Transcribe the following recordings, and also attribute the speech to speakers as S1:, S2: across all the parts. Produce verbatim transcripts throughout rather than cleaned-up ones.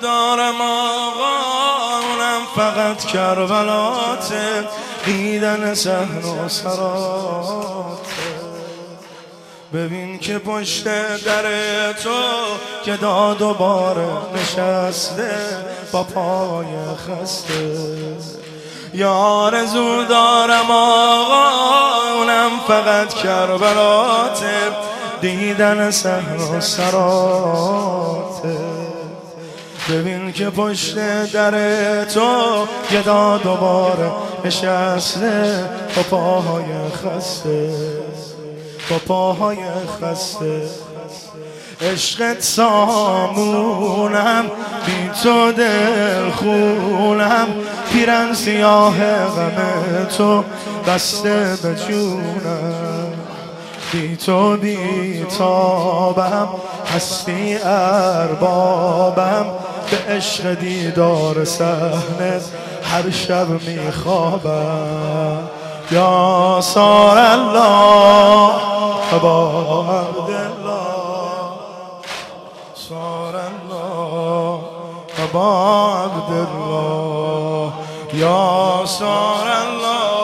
S1: دارم آقا، اونم فقط کربلاته، دیدن صحن و سراته. ببین که پشت در تو که داد و باره نشسته با پای خسته. یا آرزو دارم آقا، اونم فقط کربلاته، دیدن صحن و سراته. ببین که پشت در تو یه داد و باره نشسته با پاهای خسته، با پاهای خسته. عشقت سامونم، بی تو دل خونم، پیرن سیاه غم تو بسته به جونم. بی تو بی تابم، هستی اربابم، به عشق دیدار صحنت هر شب میخوابم. یا سار الله با عبدالله، سار الله با عبدالله، یا سار الله.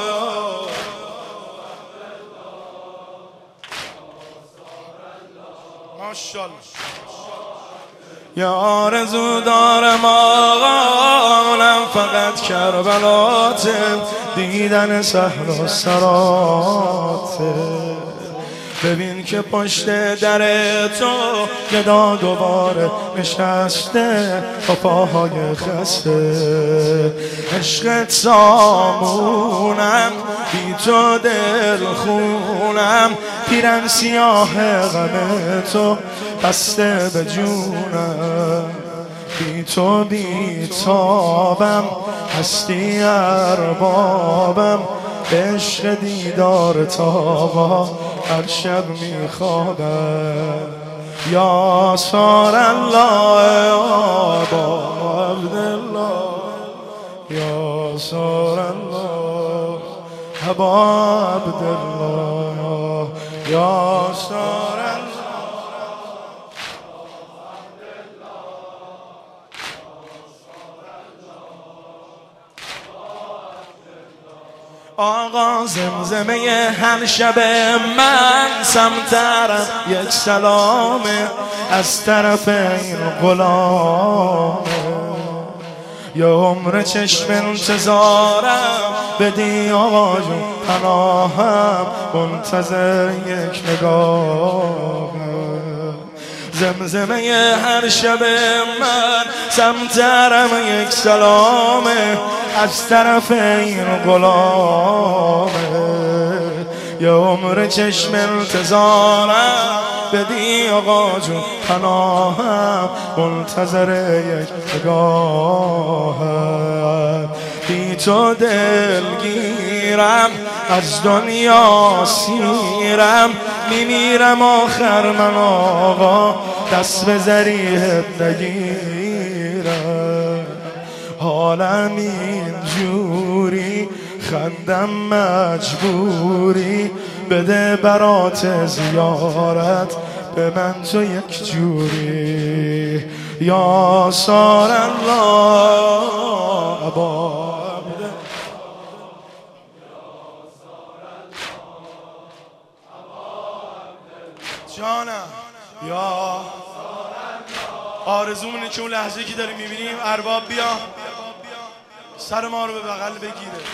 S1: ماشاءالله. یا آرزو دارم آقا، اونم فقط کربلاته، دیدن صحن و سراته. ببین که پشت در تو گدا دوباره نشسته با پاهای خسته. عشقت سامونم، بی تو دل خونم، پیرن سیاه غم تو بسته به جونم. بی تو بی تابم، هستی اربابم، عشق دیدار تابا هر شب میخوابم. یا سار الله با عبدالله، یا سار الله با عبدالله، یا سار الله. آقا زمزمه هر شب من سمترم یک سلامه از طرف این غلامه. یا عمر چشم انتظارم، بدی آقا جون پناهم، منتظر یک نگاهم. زمزمه هر شب من سمترم یک سلامه از طرف این غلامه. یا عمر چشم انتظارم، بدی آقا جون پناهم، منتظر یک نگاهم. بی تو دلگیرم، از دنیا سیرم، میمیرم آخر من آقا، دست به ذریحت نگیرم. حالم اینجوری، خندم مجبوری، بده برات زیارت به من تو یک جوری. یا سار الله با جانم. یا آرزومونه که اون لحظه که داریم میبینیم ارباب بیا سر ما رو به بغل بگیره.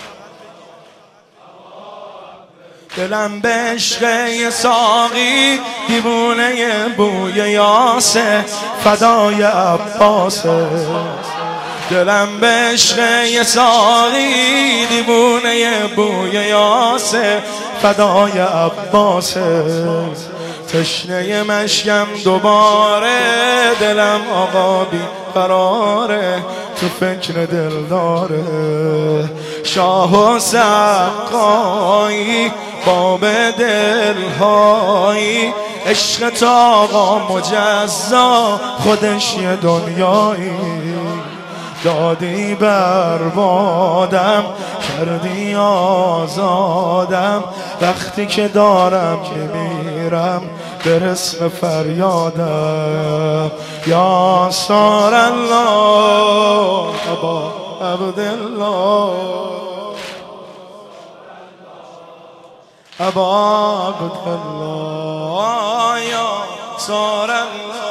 S1: دلم به عشق یه ساقی، دیوونه بوی یاسه، فدای عباسه. دلم به عشق یه ساقی، دیوونه بوی یاسه، فدای عباسه. تشنه مشکم دوباره، دلم آقا بی قراره، تو فکر دل داره. شاه و سقایی، باب دلهایی، عشق تا آقا مجزا، خودش یه دنیایی. دادی بربادم، کردی آزادم، وقتی که دارم که میرم برس به فریادم یا سار الله ابا عبدالله ابا عبدالله یا سار الله